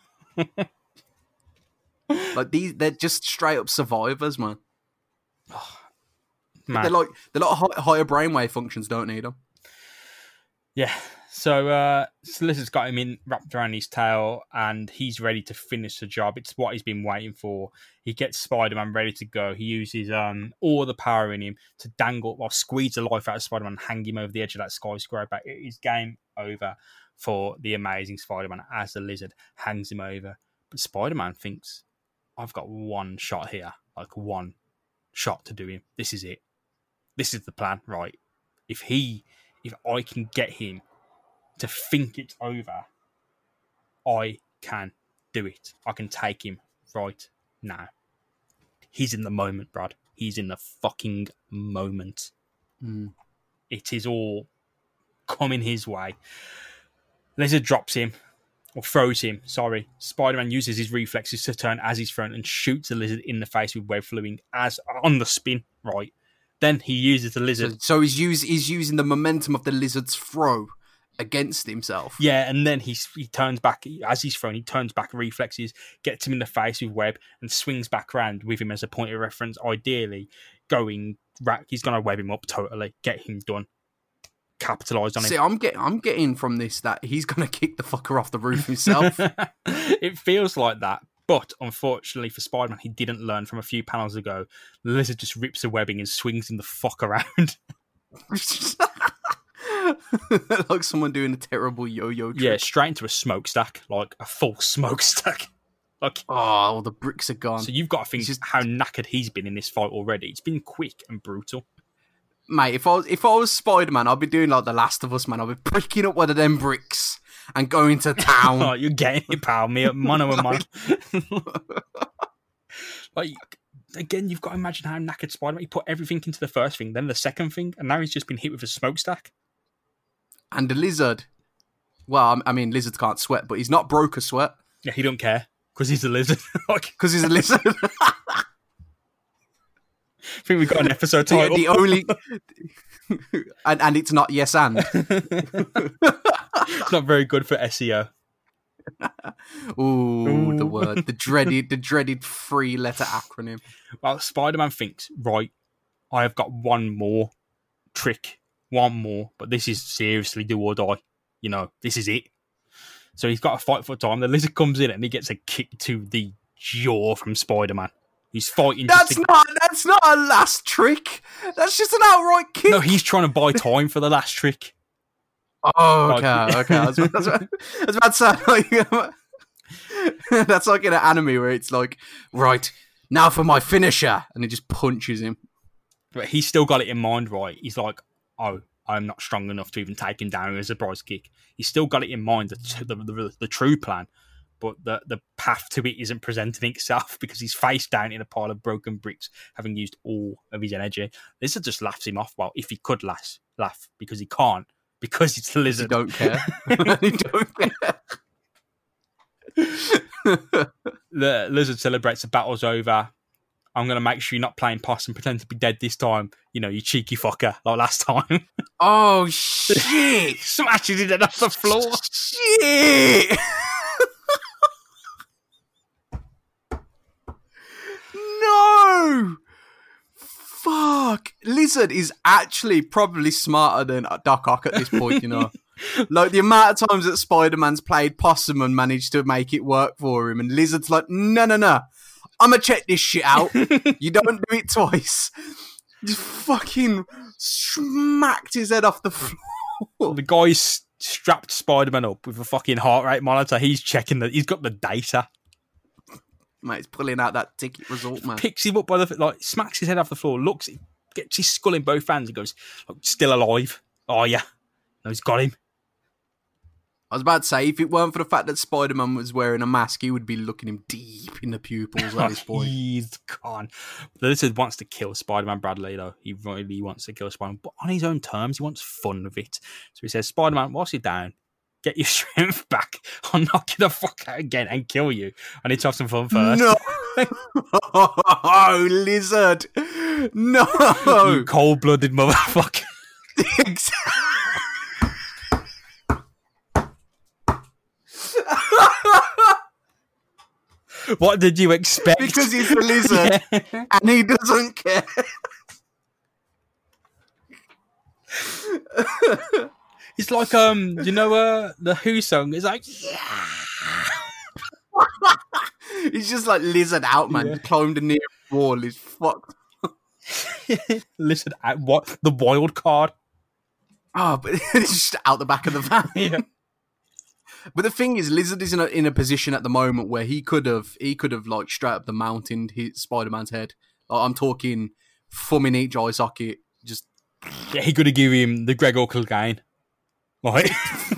Like these, they're just straight up survivors, man. Man. They're like they're like high, higher brainwave functions. Don't need them. Yeah. So, uh, so Lizard's got him in wrapped around his tail, and he's ready to finish the job. It's what he's been waiting for. He gets Spider-Man ready to go. He uses um all the power in him to dangle, or squeeze the life out of Spider-Man, and hang him over the edge of that skyscraper. It is game over for the Amazing Spider-Man as the Lizard hangs him over. But Spider-Man thinks, I've got one shot here, like one shot to do him. This is it. This is the plan, right? If he, if I can get him to think it's over, I can do it. I can take him right now. He's in the moment, Brad. He's in the fucking moment. Mm. It is all coming his way. Lizard drops him, or throws him, sorry. Spider-Man uses his reflexes to turn as he's thrown and shoots the lizard in the face with web fluing as on the spin, right? Then he uses the lizard. So, so he's use, he's using the momentum of the lizard's throw against himself. Yeah, and then he he turns back as he's thrown. He turns back, reflexes, gets him in the face with web, and swings back around with him as a point of reference. Ideally, going he's going to web him up totally, get him done, capitalise on it. See, I'm getting I'm getting from this that he's going to kick the fucker off the roof himself. It feels like that, but unfortunately for Spider-Man, he didn't learn from a few panels ago. The lizard just rips the webbing and swings him the fuck around. Like someone doing a terrible yo-yo trick. Yeah, straight into a smokestack, like a full smokestack. Like, oh, all the bricks are gone. So you've got to think just... how knackered he's been in this fight already. It's been quick and brutal. Mate, if I was, if I was Spider-Man, I'd be doing like The Last of Us, man. I'd be pricking up one of them bricks and going to town. Oh, you're getting it, pal. Me, mono and mono. Like, again, you've got to imagine how knackered Spider-Man. He put everything into the first thing, then the second thing, and now he's just been hit with a smokestack. And the lizard. Well, I mean, lizards can't sweat, but he's not broke a sweat. Yeah, he don't care because he's a lizard. Because he's a lizard. I think we've got an episode title. The, the only, and and it's not yes and. It's not very good for S E O. Ooh, Ooh, the word, the dreaded, the dreaded three-letter acronym. Well, Spider-Man thinks, right, I have got one more trick, one more, but this is seriously do or die. You know, this is it. So he's got to fight for time. The lizard comes in and he gets a kick to the jaw from Spider-Man. He's fighting. That's to... not. That's not a last trick. That's just an outright kick. No, he's trying to buy time for the last trick. Oh, okay, like... okay. I was, I, was, I was about to say, like, that's like in an anime where it's like, right, Now for my finisher, and he just punches him. But he's still got it in mind, right? He's like, oh, I'm not strong enough to even take him down with a surprise kick. He's still got it in mind, the the, the, the true plan, but the, the path to it isn't presenting itself because he's face down in a pile of broken bricks, having used all of his energy. Lizard just laughs him off. Well, if he could laugh, laugh because he can't, because it's the Lizard. He don't care. He don't care. The Lizard celebrates the battle's over. I'm going to make sure you're not playing possum and pretend to be dead this time. You know, you cheeky fucker, like last time. Oh, shit. Smashes it off the floor. Shit. No. Fuck. Lizard is actually probably smarter than Doc Ock at this point, you know. Like, the amount of times that Spider-Man's played possum and managed to make it work for him, and Lizard's like, no, no, no. I'm gonna check this shit out. You don't do it twice. Just fucking smacked his head off the floor. The guy's strapped Spider-Man up with a fucking heart rate monitor. He's checking that. He's got the data. Mate, he's pulling out that ticket result, man. Picks him up by the like, smacks his head off the floor. Looks, gets his skull in both hands. And goes, "Still alive? Oh yeah, no, he's got him." I was about to say, if it weren't for the fact that Spider-Man was wearing a mask, he would be looking him deep in the pupils at this point. He's gone. The Lizard wants to kill Spider-Man Bradley, though. He really wants to kill Spider-Man, but on his own terms. He wants fun with it. So he says, Spider-Man, whilst you're down, get your strength back. I'll knock you the fuck out again and kill you. I need to have some fun first. No! Oh, Lizard! No! You cold-blooded motherfucker. Exactly. What did you expect? Because he's a lizard yeah. and he doesn't care. It's like um, you know, uh, the Who song. It's like, yeah. He's just like lizard out, man. Yeah. He climbed the nearest wall. He's fucked. Lizard out. What the wild card? Oh, but it's just out the back of the van. Yeah. But the thing is, Lizard is in a, in a position at the moment where he could have, he could have like straight up the mountain hit Spider-Man's head. Like, I'm talking thumb in each eye socket. Just yeah, he could have given him the Gregor Clegane, right?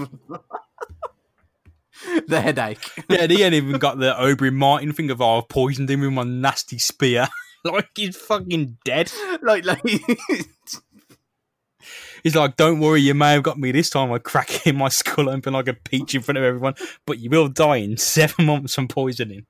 The headache. Yeah, he ain't even got the Oberyn Martin thing of, oh, I've poisoned him with my nasty spear. Like he's fucking dead. Like, like. He's like, don't worry, you may have got me this time. I crack in my skull open like a peach in front of everyone, but you will die in seven months from poisoning.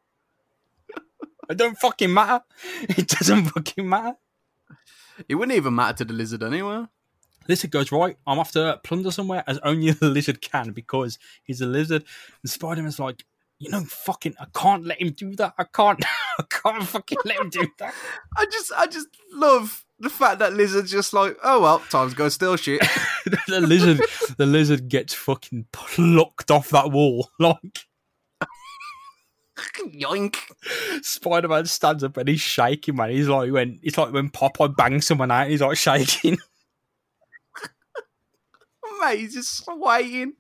It don't fucking matter. It doesn't fucking matter. It wouldn't even matter to the Lizard anyway. Lizard goes, right, I'm off to plunder somewhere as only the Lizard can because he's a lizard. And Spider-Man's like, you know, fucking, I can't let him do that. I can't, I can't fucking let him do that. I just, I just love the fact that Lizard's just like, oh well, time to go steal shit. the lizard, the lizard gets fucking plucked off that wall, like yoink. Spider-Man stands up and he's shaking, man. He's like when it's like when Popeye bangs someone out, he's like shaking. Mate, he's just swaying.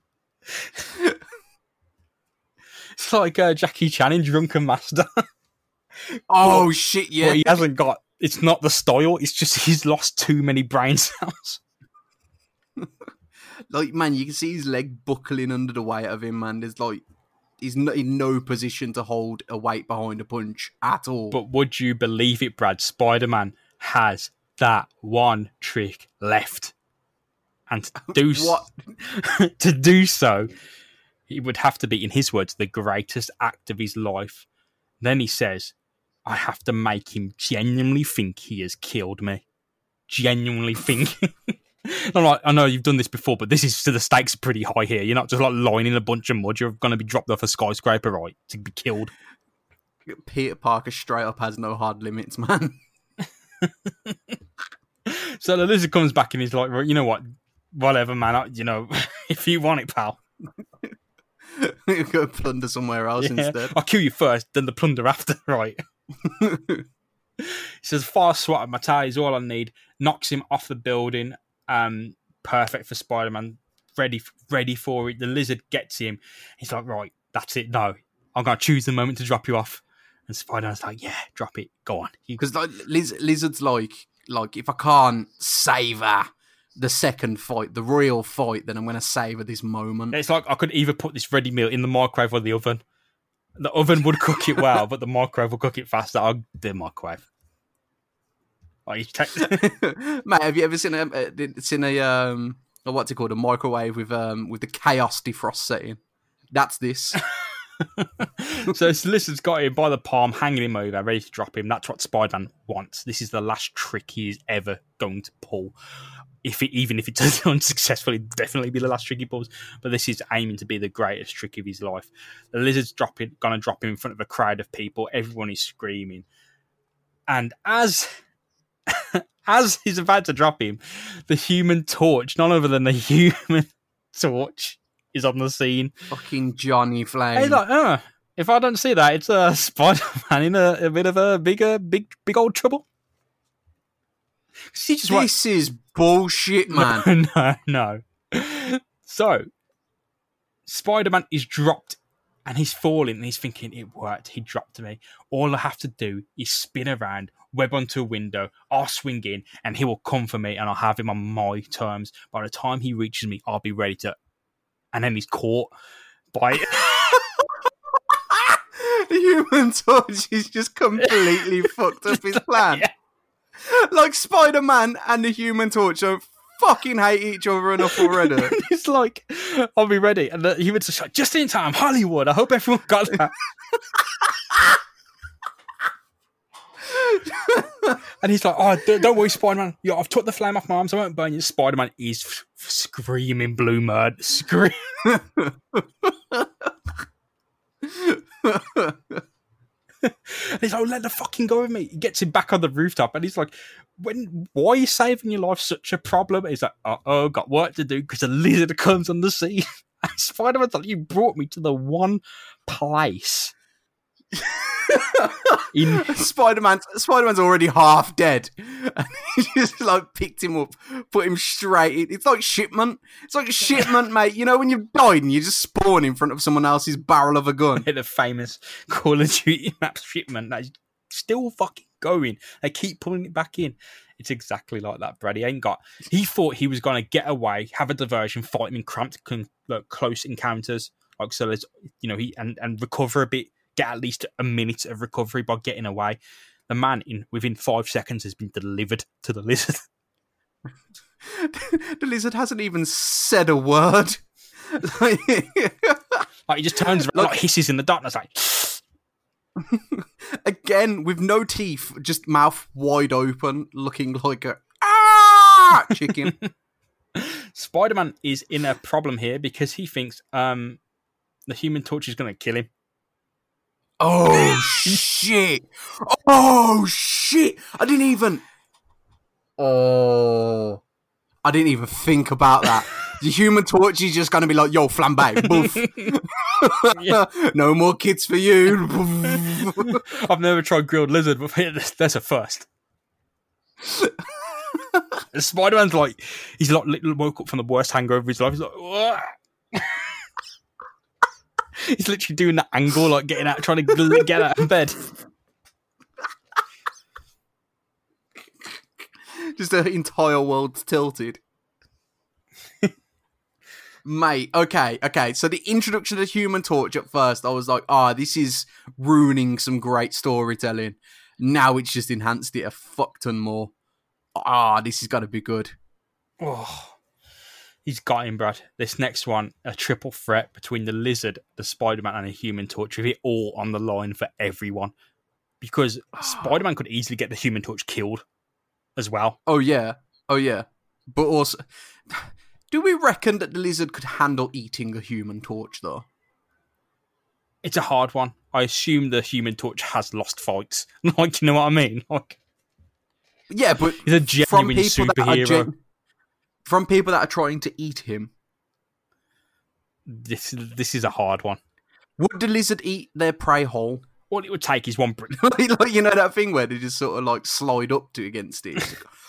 It's like uh, Jackie Chan in Drunken Master. Oh but, shit! Yeah, but he hasn't got. It's not the style. It's just he's lost too many brain cells. Like, man, you can see his leg buckling under the weight of him, man. There's like, he's not in no position to hold a weight behind a punch at all. But would you believe it, Brad? Spider-Man has that one trick left, and to do what? to do so, it would have to be, in his words, the greatest act of his life. Then he says, I have to make him genuinely think he has killed me. Genuinely think. I'm like, I know you've done this before, but this is, so the stakes are pretty high here. You're not just like lying in a bunch of mud. You're going to be dropped off a skyscraper, right, to be killed. Peter Parker straight up has no hard limits, man. So the Lizard comes back and he's like, well, you know what? Whatever, man. I, you know, if you want it, pal. Go plunder somewhere else yeah, instead. I'll kill you first, then the plunder after, right? He says, fast swat of my tie is all I need. Knocks him off the building. Um, perfect for Spider-Man. Ready, ready for it. The Lizard gets him. He's like, right, that's it. No, I'm going to choose the moment to drop you off. And Spider-Man's like, yeah, drop it. Go on. You- Because like Liz- Lizard's like, like if I can't savor the second fight, the real fight, then I'm going to savor this moment. It's like I could either put this ready meal in the microwave or the oven. The oven would cook it well, but the microwave will cook it faster. I'll do the microwave. Oh, you take- Mate, have you ever seen a uh, seen a um or what's it called, a microwave with um with the chaos defrost setting? That's this. So Lizard's got him by the palm, hanging him over, ready to drop him. That's what Spider-Man wants. This is the last trick he is ever going to pull. If it, even if it does unsuccessfully, definitely be the last trick he pulls. But this is aiming to be the greatest trick of his life. The Lizard's dropping, gonna drop him in front of a crowd of people. Everyone is screaming, and as as he's about to drop him, the Human Torch, none other than the Human Torch, is on the scene. Fucking Johnny Flame. He's like, oh, if I don't see that, it's a uh, Spider-Man in a, a bit of a bigger, big, big old trouble. He just this is bullshit, man. no, no. So, Spider-Man is dropped and he's falling and he's thinking, it worked. He dropped me. All I have to do is spin around, web onto a window, I'll swing in and he will come for me and I'll have him on my terms. By the time he reaches me, I'll be ready to... And then he's caught by... The Human Torch is just completely fucked up his plan. Yeah. Like Spider-Man and the Human Torch don't fucking hate each other enough already. It's like, I'll be ready. And the Human Torch is like, just in time, Hollywood. I hope everyone got that. And he's like, oh, don't, don't worry, Spider-Man. Yeah, I've took the flame off my arms. I won't burn you. Spider-Man is f- screaming blue mud. Scream. And he's like, oh, let the fucking go with me. He gets him back on the rooftop and he's like, when, why are you saving your life such a problem? He's like, uh-oh, got work to do because a lizard comes on the scene. And Spider-Man's like, you brought me to the one place. In... Spider-Man, Spider-Man's already half dead, and he just like picked him up, put him straight in. It's like shipment. It's like a shipment, mate. You know when you've died and you just spawn in front of someone else's barrel of a gun. The famous Call of Duty map shipment that's still fucking going. They keep pulling it back in. It's exactly like that, Brad. He ain't got. He thought he was going to get away, have a diversion, fight him in cramped, con- like, close encounters, like so. There's, you know, he and and recover a bit. Get at least a minute of recovery by getting away. The man, in within five seconds, has been delivered to the lizard. The lizard hasn't even said a word. Like, he just turns around, like, like hisses in the darkness, like. Again, with no teeth, just mouth wide open, looking like a ah chicken. Spider-Man is in a problem here because he thinks um, the Human Torch is going to kill him. Oh shit! Oh shit! I didn't even. Oh, I didn't even think about that. The Human Torch is just gonna be like, "Yo, flambe, boof." Yeah. No more kids for you. I've never tried grilled lizard, but that's a first. Spider-Man's like, he's like woke up from the worst hangover of his life. He's like, "What?" He's literally doing that angle, like getting out, trying to get out of bed. Just the entire world's tilted. Mate, okay, okay. So the introduction of the Human Torch at first, I was like, ah, oh, this is ruining some great storytelling. Now it's just enhanced it a fuck ton more. Ah, oh, this has got to be good. Oh. He's got him, Brad. This next one, a triple threat between the Lizard, the Spider-Man, and a Human Torch, with it all on the line for everyone. Because Spider-Man could easily get the Human Torch killed as well. Oh, yeah. Oh, yeah. But also, do we reckon that the Lizard could handle eating a Human Torch, though? It's a hard one. I assume the Human Torch has lost fights. Like, you know what I mean? Like, yeah, but he's a genuine superhero. Gen- From people that are trying to eat him. This this is a hard one. Would the lizard eat their prey whole? All it would take is one brick. Like, you know that thing where they just sort of like slide up to against it.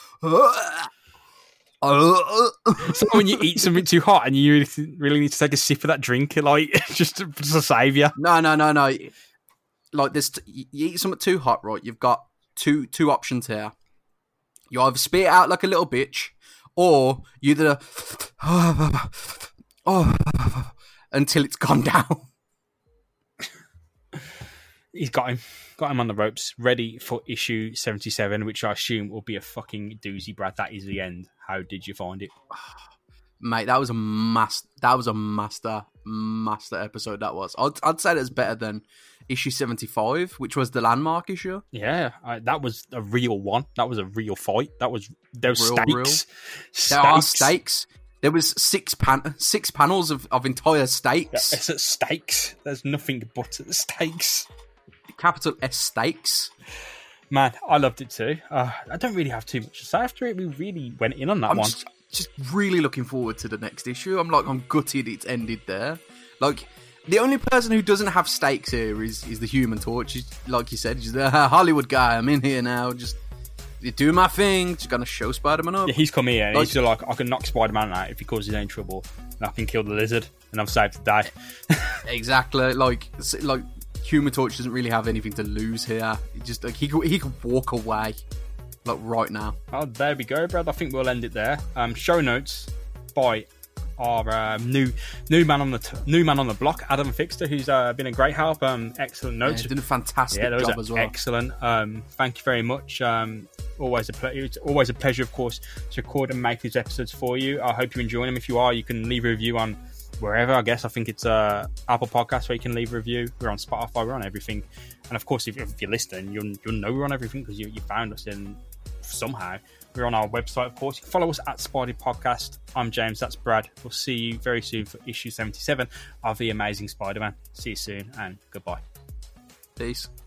So when you eat something too hot and you really, really need to take a sip of that drink, like just to, just to save you. No, no, no, no. like this, you eat something too hot, right? You've got two two options here. You either spit it out like a little bitch, or you either oh until it's gone down. He's got him. Got him on the ropes, ready for issue seventy-seven, which I assume will be a fucking doozy, Brad. That is the end. How did you find it? Mate, that was a mas- That was a master, master episode, that was. I'd, I'd say that's better than issue seventy-five, which was the landmark issue. Yeah, I, that was a real one. That was a real fight. That was, there was Real, stakes. real. stakes. There are stakes. There was six pan- six panels of, of entire stakes. Yeah, it's at stakes. There's nothing but at the stakes. Capital S stakes. Man, I loved it too. Uh, I don't really have too much to say after it. We really went in on that I'm one. just, just really looking forward to the next issue. I'm like, I'm gutted it's ended there. Like, the only person who doesn't have stakes here is, is the Human Torch. He's, like you said, he's the Hollywood guy. I'm in here now, just doing my thing. Just gonna show Spider-Man up. Yeah, he's come here and Like- he's just like, I can knock Spider-Man out if he causes any trouble, and I can kill the lizard, and I've saved the day. Exactly. Like, s- like Human Torch doesn't really have anything to lose here. He just like he could, he could walk away, like right now. Oh, there we go, Brad. I think we'll end it there. Um, show notes by our um, new new man on the t- new man on the block, Adam Fixter, who's uh, been a great help. Um, excellent Yeah, notes. he's done a fantastic Yeah, that was job a- as well. excellent. Um, thank you very much. Um, always a ple- it's always a pleasure, of course, to record and make these episodes for you. I hope you're enjoying them. If you are, you can leave a review on wherever. I guess I think it's uh, Apple Podcasts where you can leave a review. We're on Spotify. We're on everything. And of course, if, if you're listening, you'll you'll know we're on everything because you, you found us in somehow. We're on our website, of course. You can follow us at Spidey Podcast. I'm James. That's Brad. We'll see you very soon for issue seventy-seven of The Amazing Spider-Man. See you soon and goodbye. Peace.